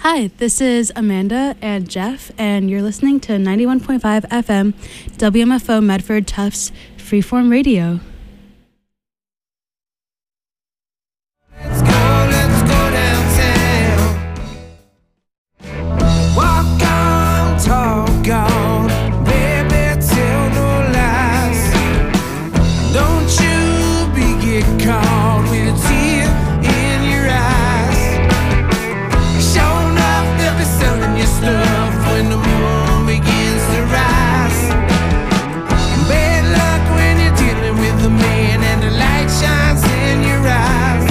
Hi, this is Amanda and Jeff, and you're listening to 91.5 FM WMFO Medford Tufts Freeform Radio. Let's go downtown. Walk on, talk on, baby, tell no lies. Don't you be get caught with a tear in your eyes. Sure enough, they'll be selling your stuff when the moon begins to rise. Bad luck when you're dealing with the man and the light shines in your eyes.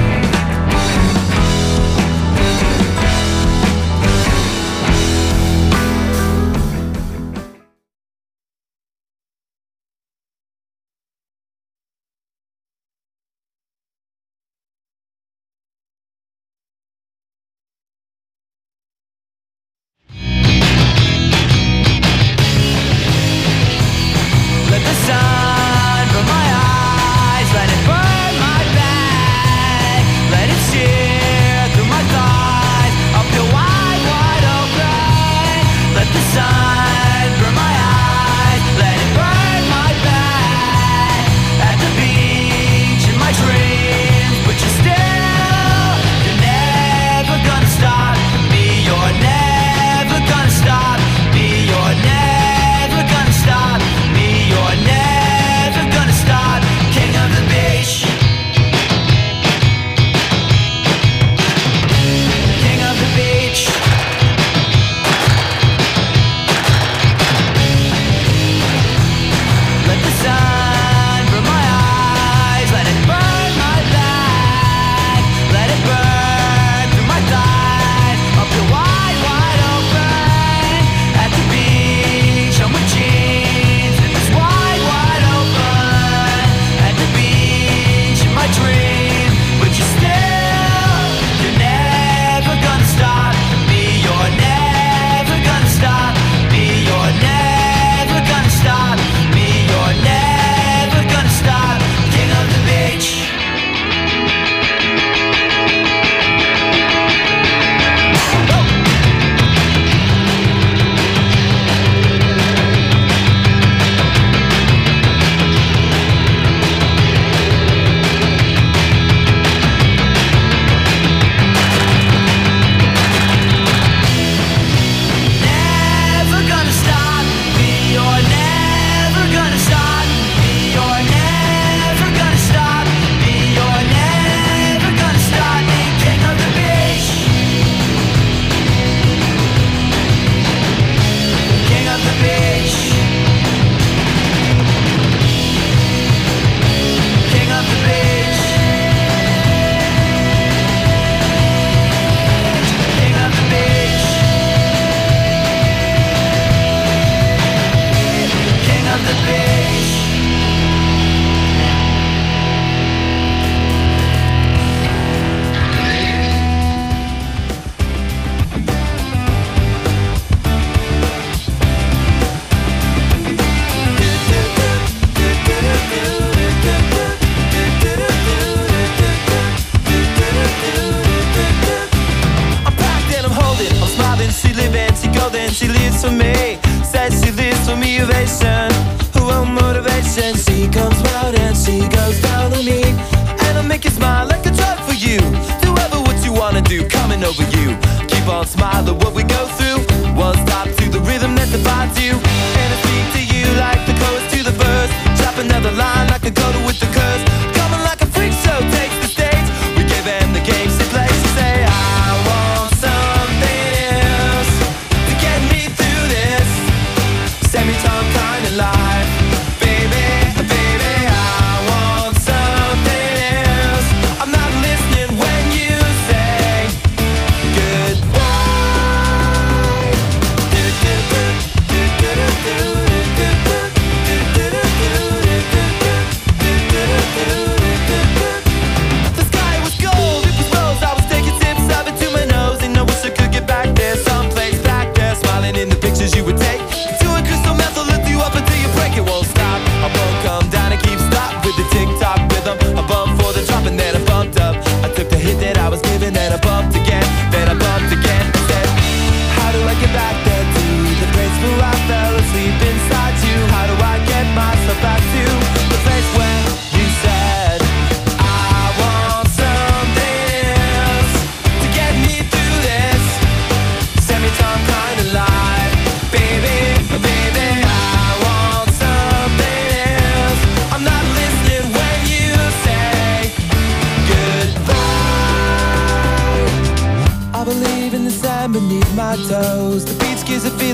Let the sun from my eyes, let it burn my back, let it sear through my thighs, I'll feel wide, wide open. Let the sun from my eyes, let it burn my back. At the beach in my dreams, but you're never gonna stop me, you're never gonna stop me, you're never gonna stop me, you're never gonna stop, king of the beach. King of the beach. Let the sun from my eyes, let it burn my back, let it burn through my thighs, up the wide, wide open. At the beach, I'm with jeans, and it's wide, wide open. At the beach, in my dream, but you're never gonna stop me, you're never gonna stop me, you're never gonna stop me, you're never gonna stop, king of the beach. Never gonna stop me, you're never gonna stop me, you're never gonna stop me, you're never gonna stop me, king of the beach. King of the beach. King of the beach. King of the beach. King of the beach. I'm packed and I'm holding, I'm smiling, she living, she golden, she lives for me. Says she lives for me, ovation, her own motivation. She comes round and she goes down on me, and I'll make you smile like a drug for you. Do ever what you wanna do, coming over you. Keep on smiling, what we go through. One stop to the rhythm that defines you, and I speak to you like the chorus to the verse. Drop another line like a coda with the curse. Coming like a freak show takes the stage. We give them the games they play. She say I want something else to get me through this semi-time kind of life. Baby, baby, I want something else. I'm not listening when you say goodbye.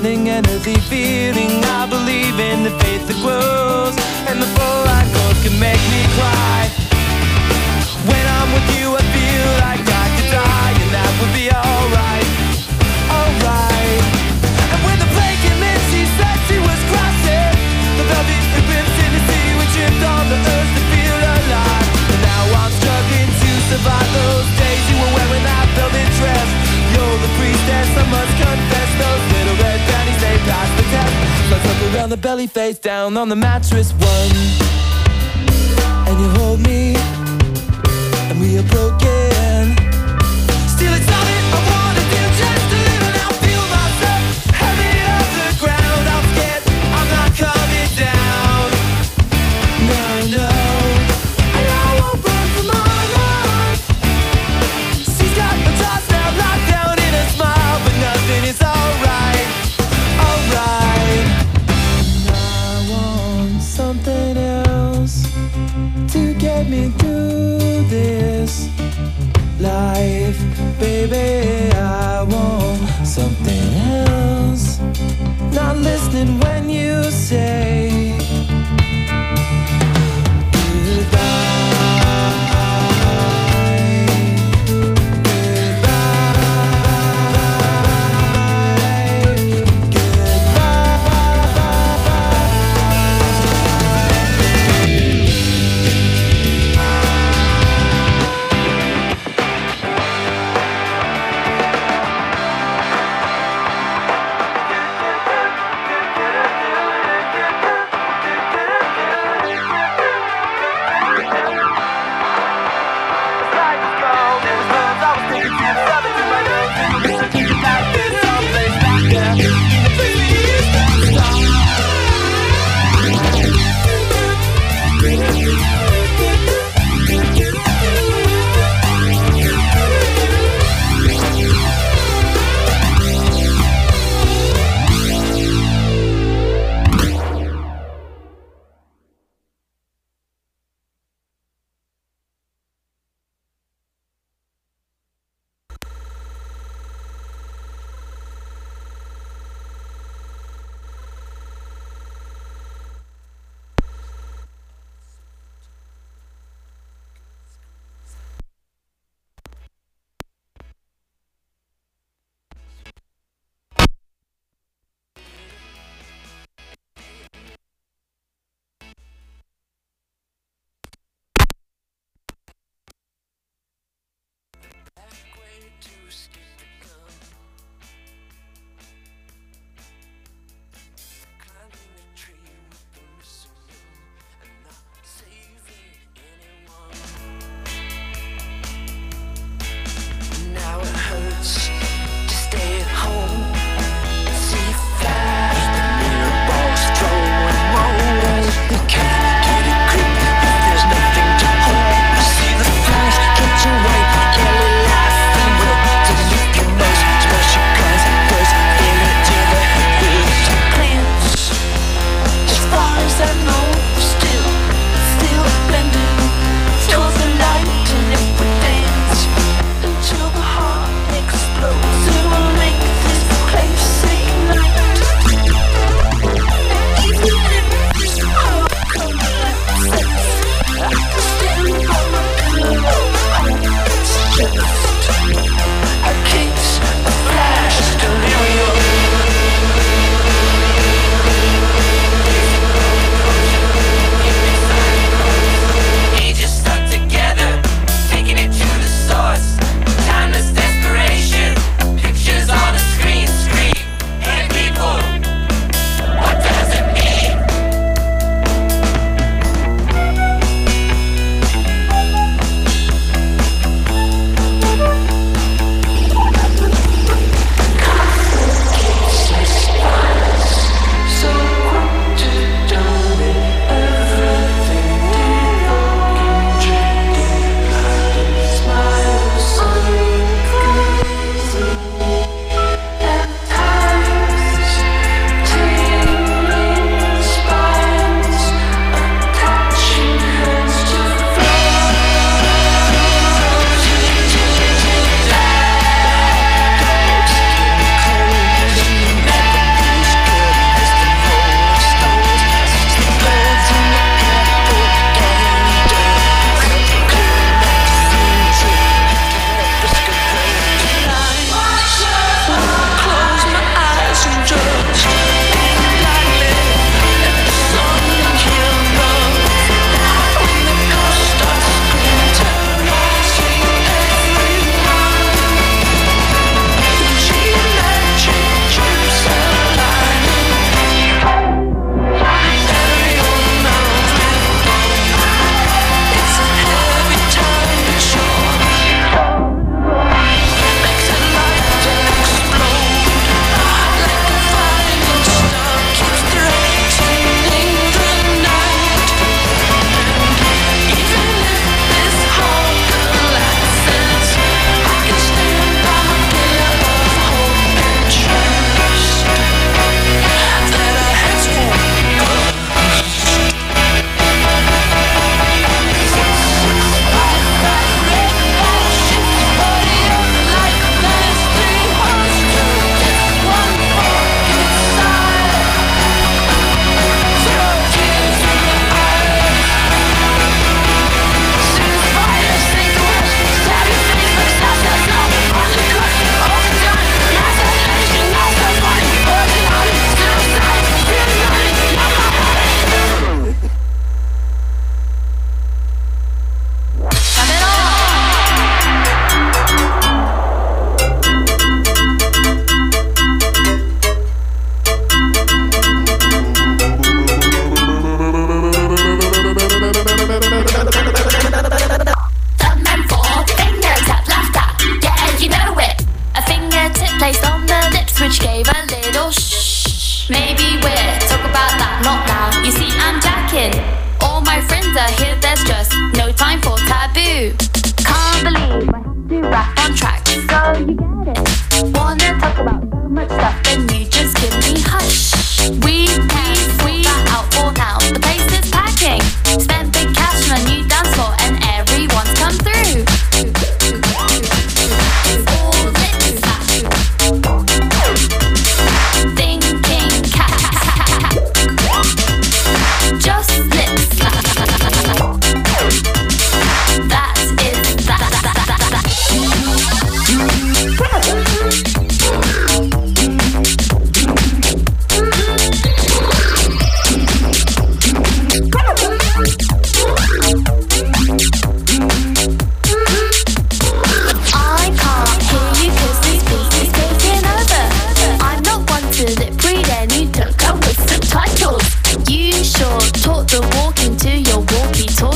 feeling, energy feeling. I believe in the faith that grows, and the four-eyed ghost can make me cry. When I'm with you I feel like I could die, and that would be alright, alright. And when the plane came in she said she was crossing the velvet ribbons in the sea. We tripped on the earth to feel alive, and now I'm struggling to survive those days you were wearing that velvet dress. You're the priestess, I must confess. Those little red panties, they passed the test. So I took around the belly, face down on the mattress one, and you hold me, and we are broken. Still it's all that I wanna do, just to live and I'll feel myself heavy off the ground. I'm scared I'm not coming down. No, no, and I won't run from my life. She's got the toss now locked down in a smile, but nothing is alright, alright. I want something else to get me through this life, baby. I want something else. Not listening when you say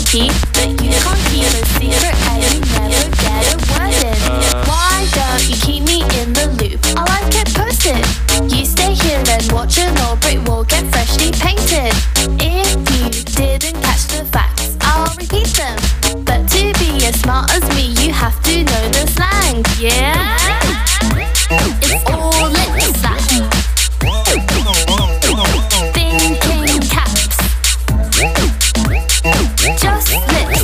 keep, but you can't keep a secret and you never get a word in. Why don't you keep me in the loop? I like it posted. You stay here and watch an old brick wall get freshly painted. If you didn't catch the facts, I'll repeat them. But to be as smart as me, you have to know the slang. Yeah, it's all lit slang. Thinking caps. Just lit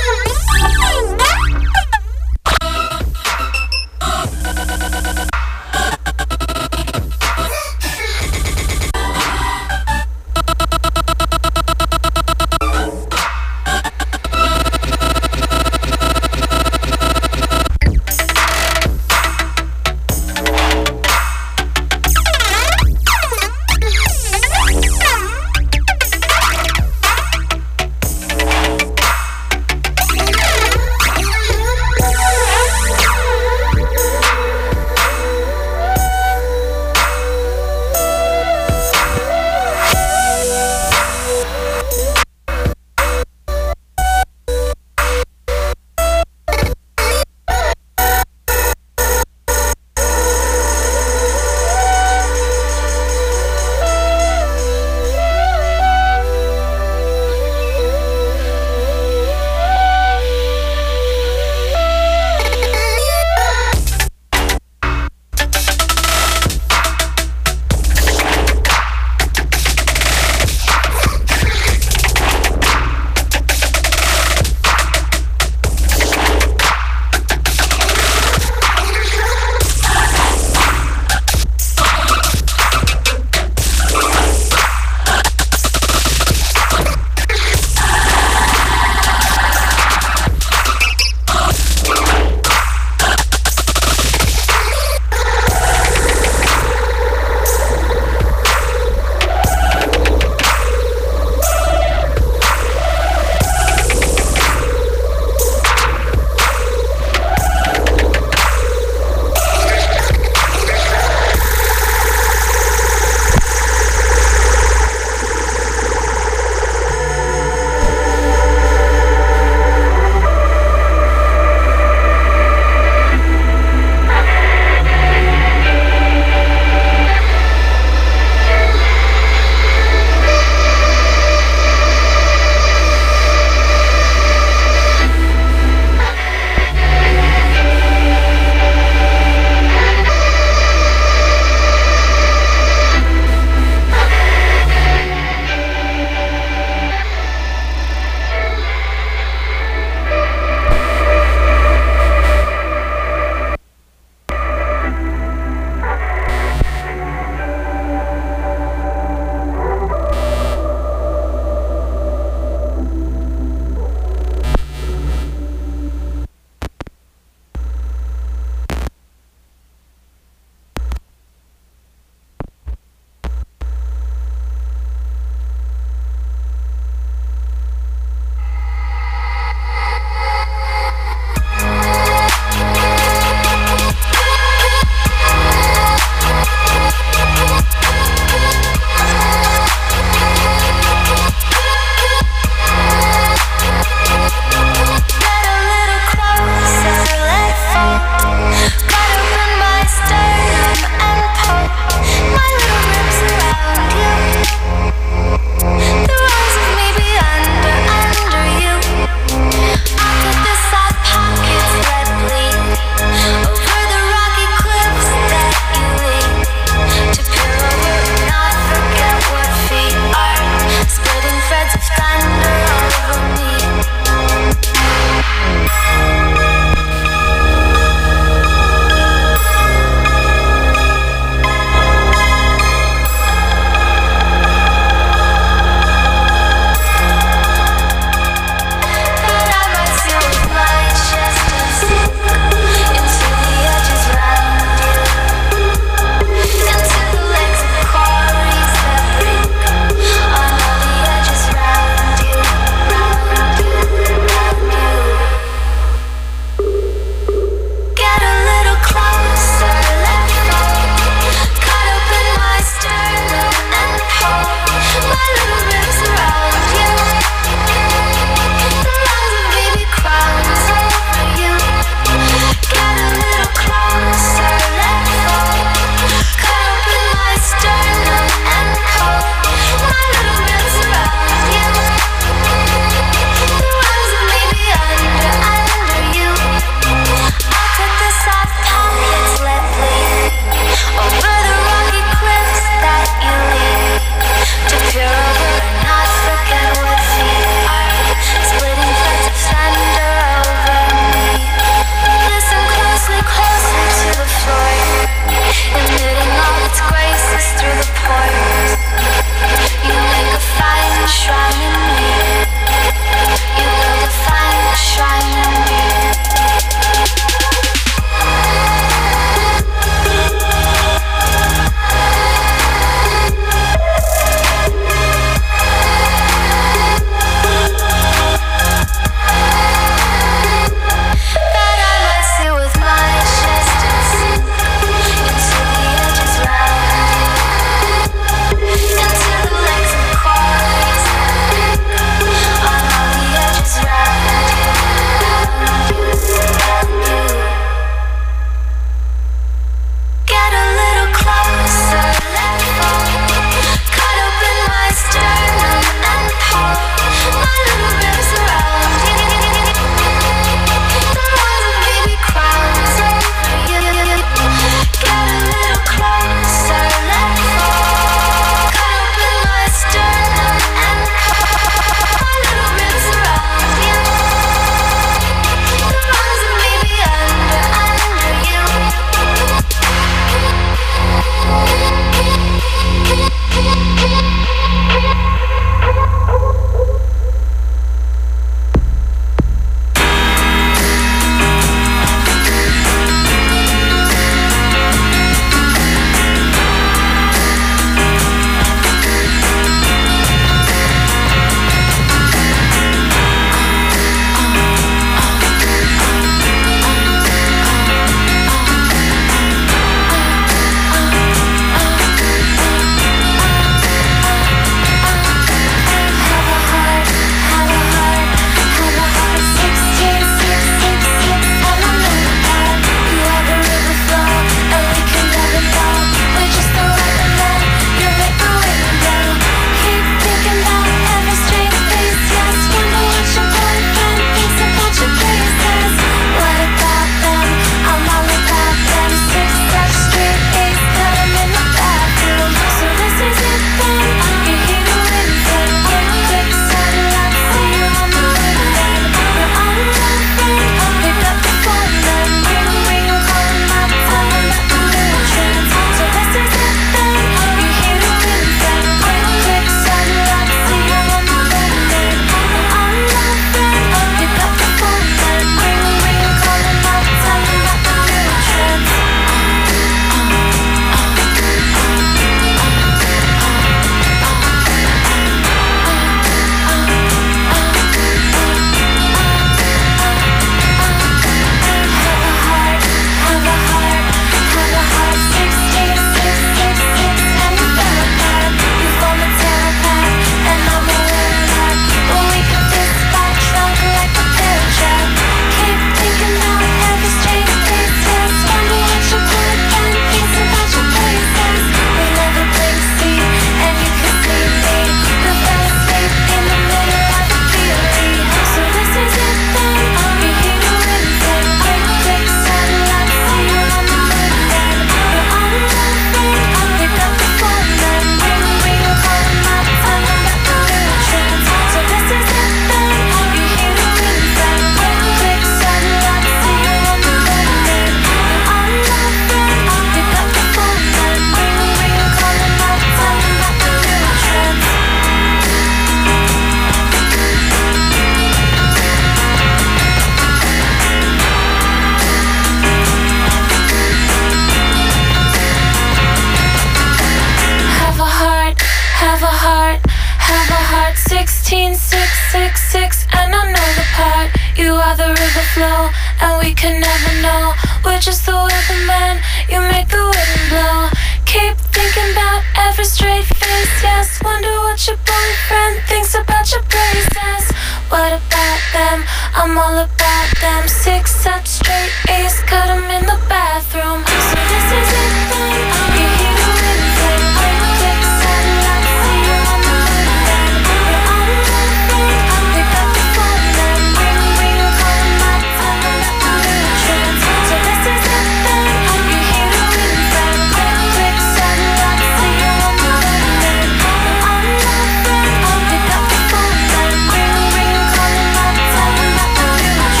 16666, and I know the part. You are the river flow, and we can never know. We're just the weatherman, you make the wind blow. Keep thinking about every straight face, yes. Wonder what your boyfriend thinks about your braces. What about them? I'm all about them. 6 up straight A's, cut 'em in the bathroom. So this is it then, you hear the wind flame. Quick satellite, see you on the weekend. You're on the phone, pick up the phone then. Ring, ring, call my tell them that I'm in a trance. So this is it then, you hear the wind flame. Quick satellite, see you on the weekend. You're on the phone, pick up the phone then. Ring, ring, call my tell them that I'm in a trance.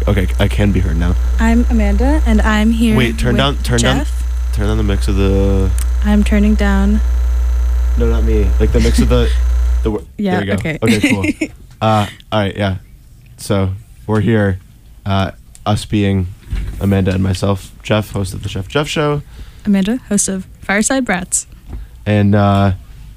Okay, I can be heard now. I'm Amanda, and I'm here. Wait, turn down the mix of the. I'm turning down. No, not me. Like the mix of the. Yeah. There you go. Okay. Okay. Cool. All right. Yeah. So we're here. Us being Amanda and myself, Jeff, host of the Chef Jeff Show. Amanda, host of Fireside Brats. And I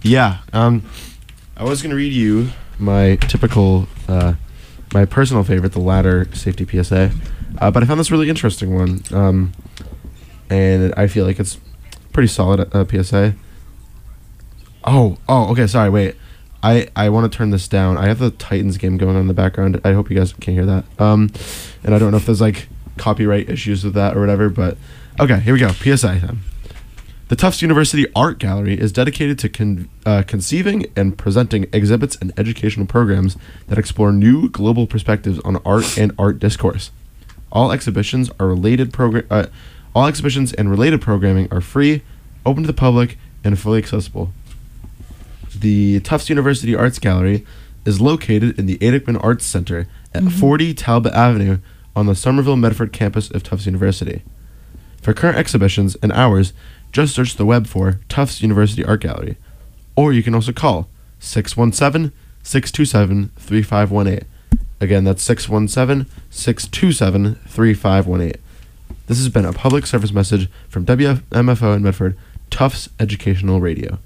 was gonna read you my typical, my personal favorite, the ladder safety PSA, but I found this really interesting one, and I feel like it's pretty solid PSA. Oh, okay, sorry, wait. I want to turn this down. I have the Titans game going on in the background. I hope you guys can't hear that. And I don't know if there's like copyright issues with that or whatever, but okay, here we go. PSA. The Tufts University Art Gallery is dedicated to conceiving and presenting exhibits and educational programs that explore new global perspectives on art and art discourse. All exhibitions and related programming are free, open to the public, and fully accessible. The Tufts University Arts Gallery is located in the Adequan Arts Center at 40 Talbot Avenue on the Somerville Medford campus of Tufts University. For current exhibitions and hours, just search the web for Tufts University Art Gallery, or you can also call 617-627-3518. Again, that's 617-627-3518. This has been a public service message from WMFO in Medford, Tufts Educational Radio.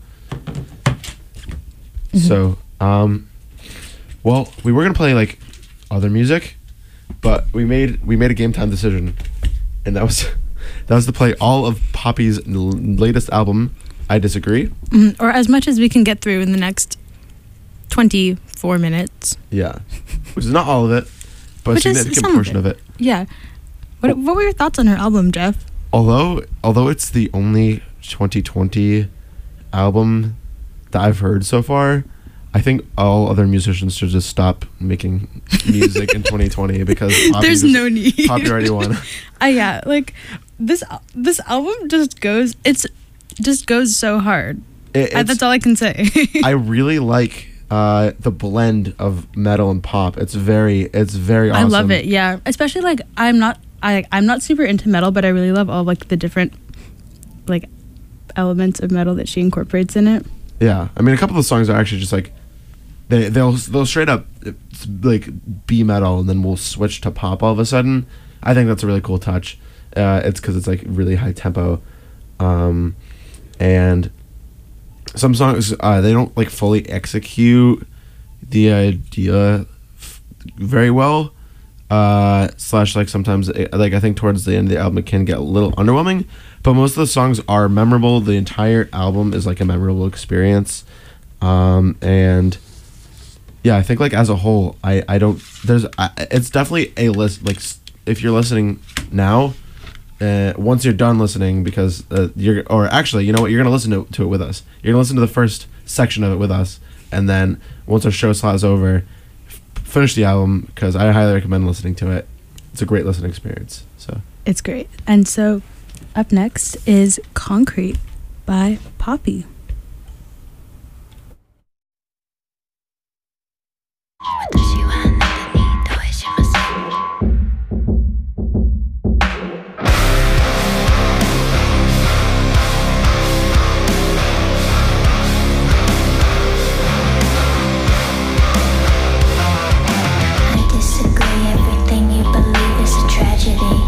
So, well, we were gonna play like other music, but we made a game time decision, and that was to play all of Poppy's latest album, I Disagree. Or as much as we can get through in the next 24 minutes. Yeah, which is not all of it, but a significant portion of it. Yeah. What were your thoughts on her album, Jeff? Although it's the only 2020 album that I've heard so far, I think all other musicians should just stop making music in 2020 because there's no need. Poppy already won. Yeah, like this album just goes so hard. That's all I can say. I really like the blend of metal and pop. It's very awesome. I love it. Yeah, especially like I'm not super into metal, but I really love all like the different like elements of metal that she incorporates in it. Yeah, I mean, a couple of the songs are actually just like they'll straight up like be metal, and then we'll switch to pop all of a sudden. I think that's a really cool touch. It's because it's like really high tempo, and some songs they don't like fully execute the idea very well. Slash like sometimes like I think towards the end of the album it can get a little underwhelming, but most of the songs are memorable. The entire album is like a memorable experience, and yeah, I think like as a whole it's definitely a list. Like if you're listening now, once you're done listening, because you're gonna listen to it with us. You're gonna listen to the first section of it with us, and then once our show slot is over, finish the album, because I highly recommend listening to it. It's a great listening experience. So it's great. And so up next is Concrete by Poppy.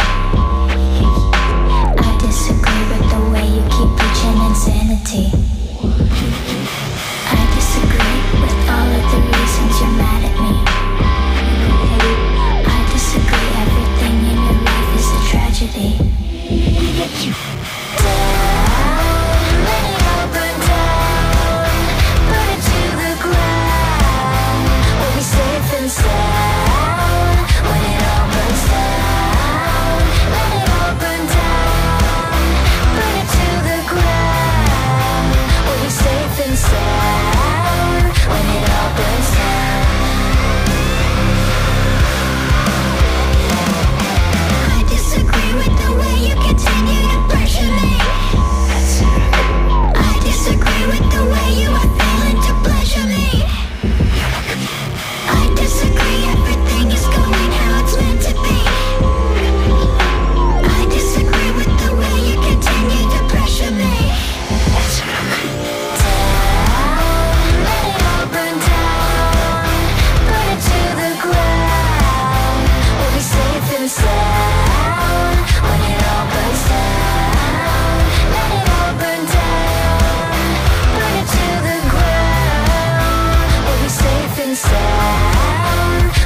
I disagree with the way you keep preaching insanity.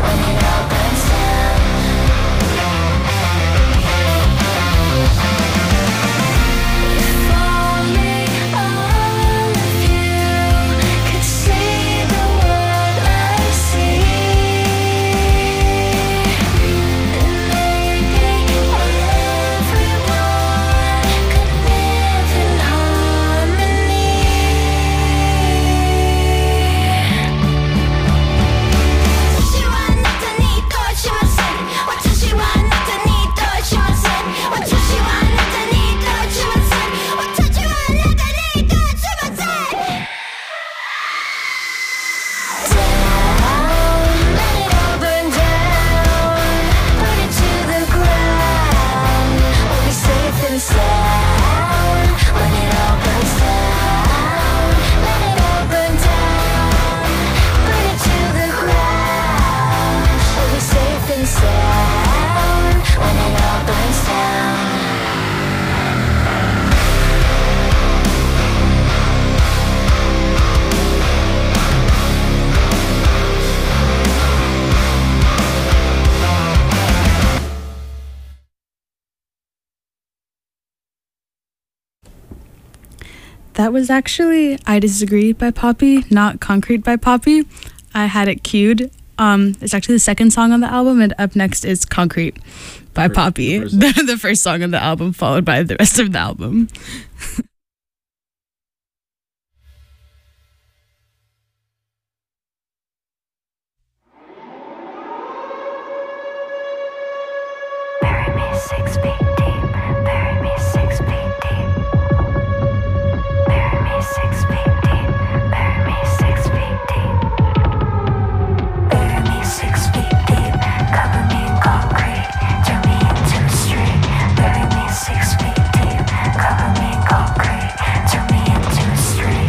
when it all burns down. If only all of you could see the world I see, then maybe everyone could live in harmony. That was actually I Disagree by Poppy, not Concrete by Poppy. I had it queued. It's actually the second song on the album, and up next is Concrete by Poppy, the first song on the album, followed by the rest of the album. Bury me 6 feet deep, bury me 6 feet deep. Bury me 6 feet deep, bury me 6 feet deep. Bury me 6 feet deep, cover me in concrete, turn me into a street. Bury me 6 feet deep, cover me in concrete, turn me into a street.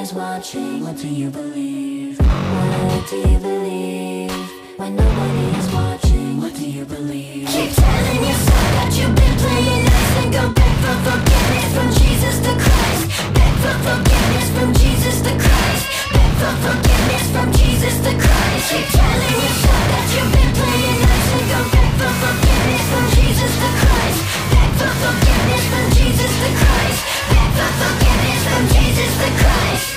is watching, what do you believe? What do you believe? When nobody is watching, what do you believe? Keep telling yourself that you've been playing nice and go beg for forgiveness from Jesus the Christ. Beg for forgiveness from Jesus the Christ. Beg for forgiveness from Jesus the Christ. Keep telling yourself that you've been playing nice and go beg for forgiveness from Jesus the Christ. Beg for forgiveness from Jesus the Christ. Beg for forgiveness from Jesus the Christ.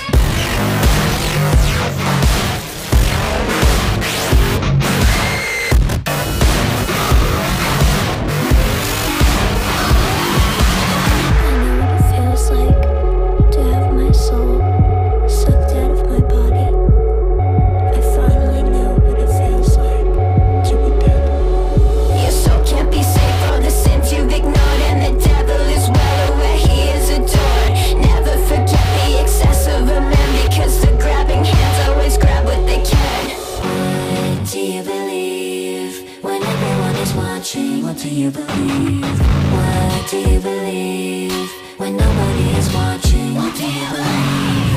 What do you believe? What do you believe? When nobody is watching, what do you believe?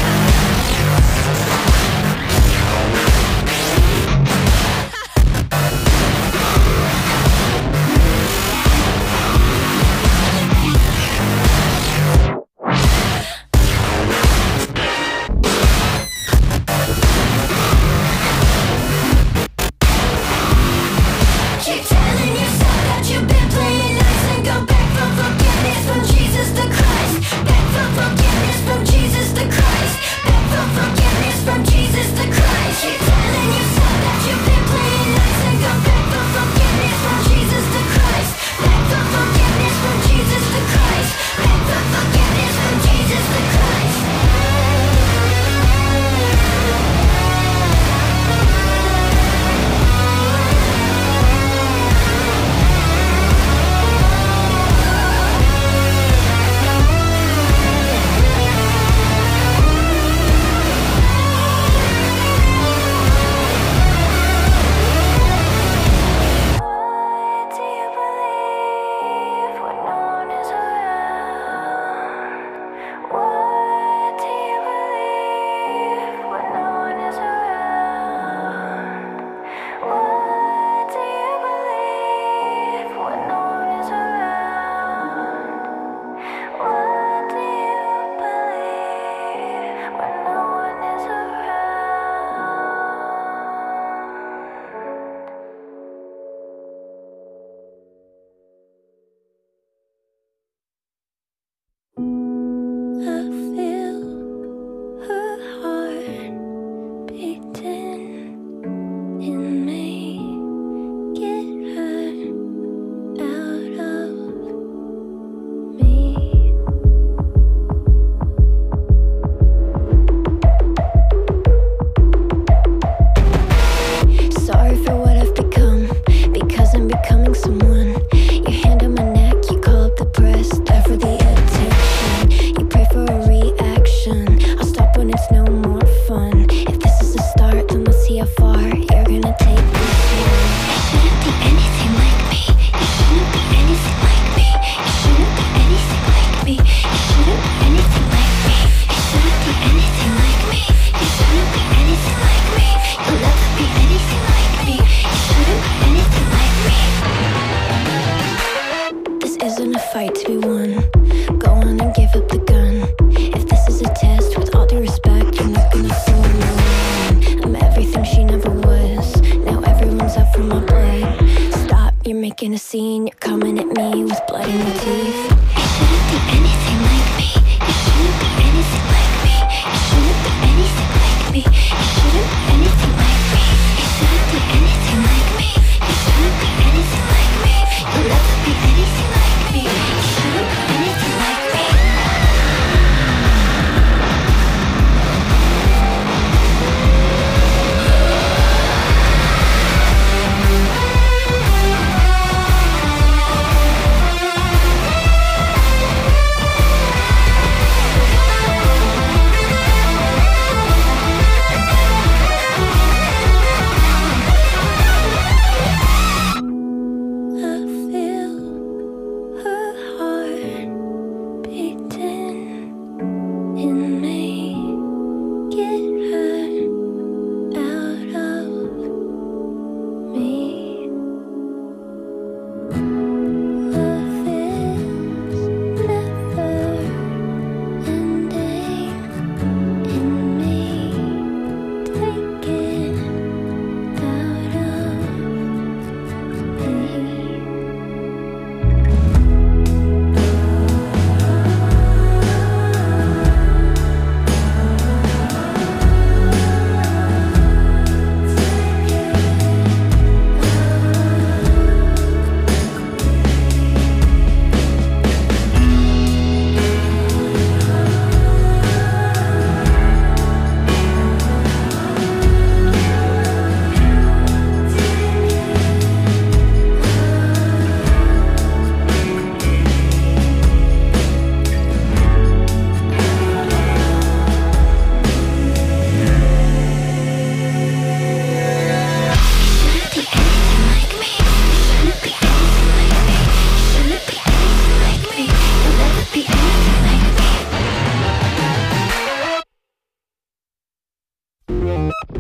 making a scene, you're coming at me with blood in your teeth. You shouldn't be anything like me. You shouldn't be anything like me. You shouldn't be anything like me. You shouldn't be anything like me. You shouldn't be anything like me. You shouldn't be anything like me. You'll never be anything like me. You shouldn't be anything like me.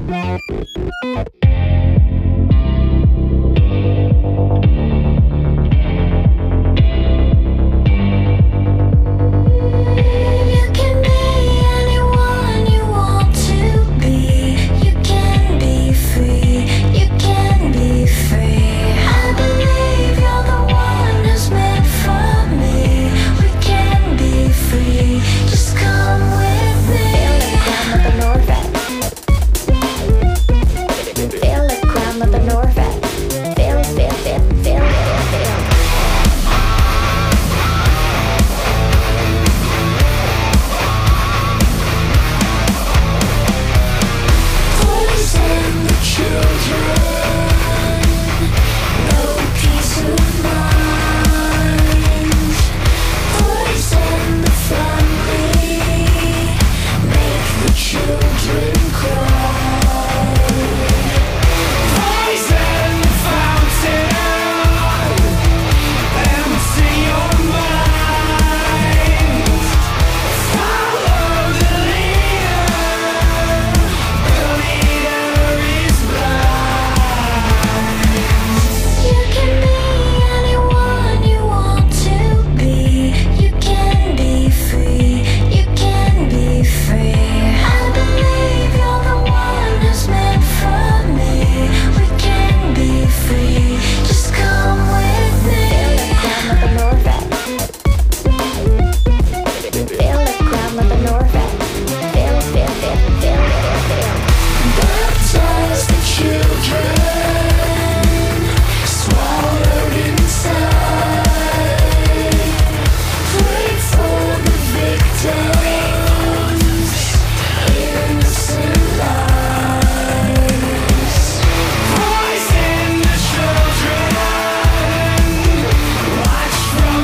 You can be anyone you want to be. You can be free. You can be free. I believe you're the one who's meant for me. We can be free. Just come with me. Feel the crown of the Norvet. Feel the crown of the Norvet. Feel, feel, feel, feel, feel. Poison the children, no peace of mind. Poison the family, make the children cry. Poison the fountain, empty your mind. Follow the leader, the leader is blind. You can be anyone you want to be. You can be free. You can be free. I believe you're the one who's meant for me. We can be free. Just come with me. Feel the crown of the Norvet. Feel the crown of the Norvet. Feel, feel, feel, feel, feel. Baptize the children, swallowed inside. Pray for the victims, innocent lives. Poison the children, watch from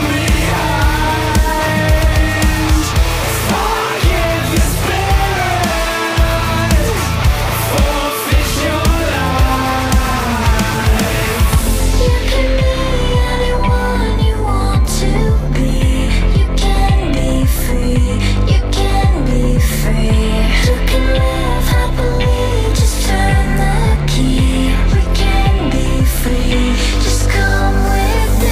behind. Forgive the spirit, forfeit your life. You can be anyone you want to be. You can be free. You can be free. You can live happily. Just turn the key. We can be free. Just come with me.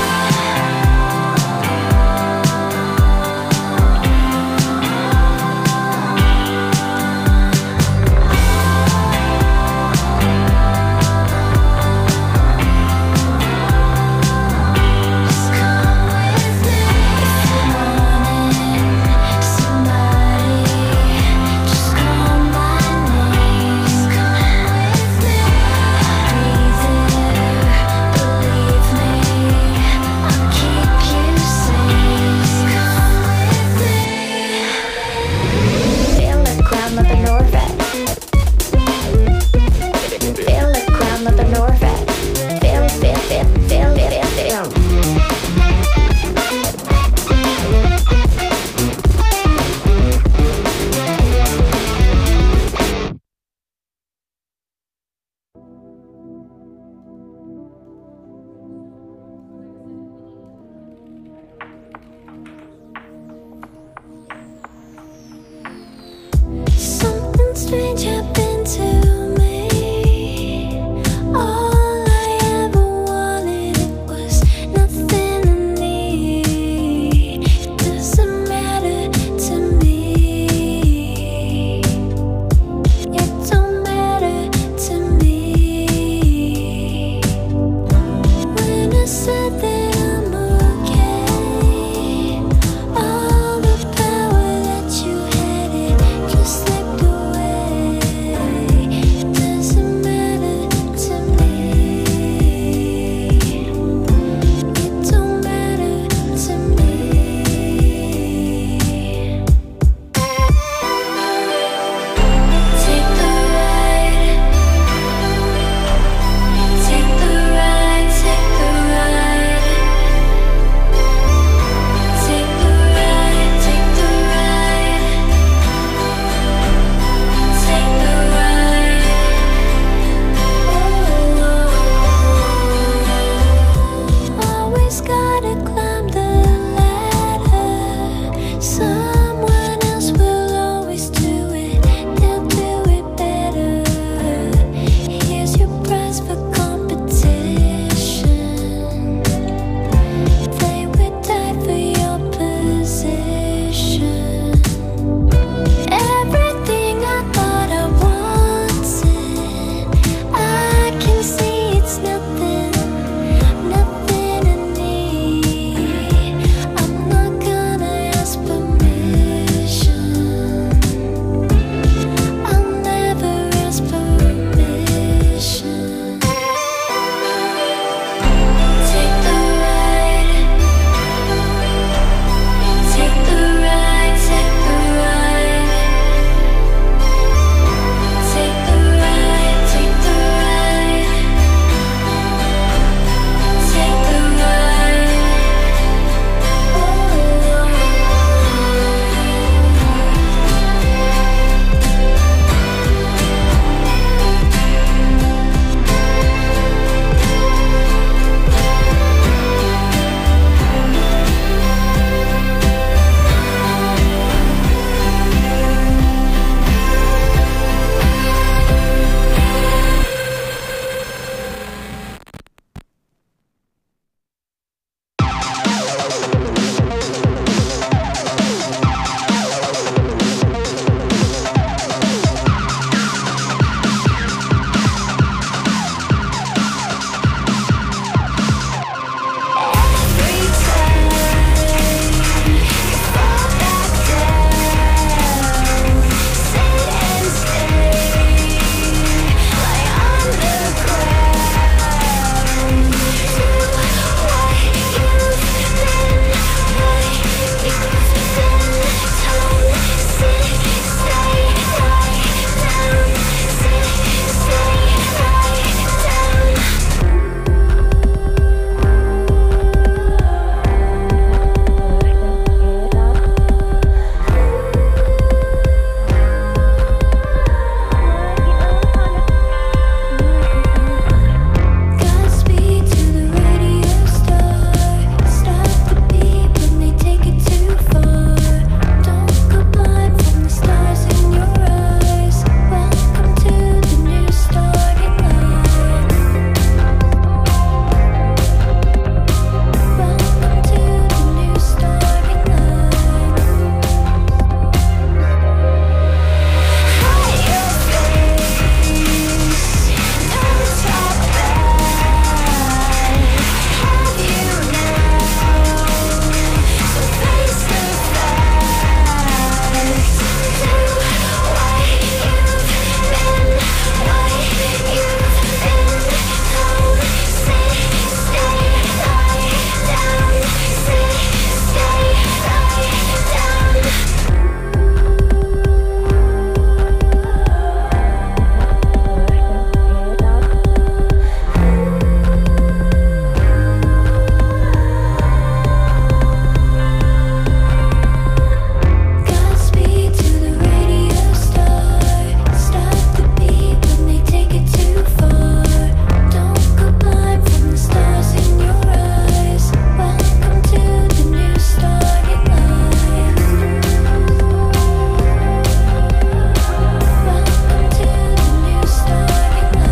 Just come with me. If you're wanting somebody, just call my name. Just come with me. I'll be there, believe me. I'll keep you safe. Just come with me. Feel the crown of the Norvet. Feel the crown of the Norvet. Feel, feel, feel, feel, feel, feel. Something strange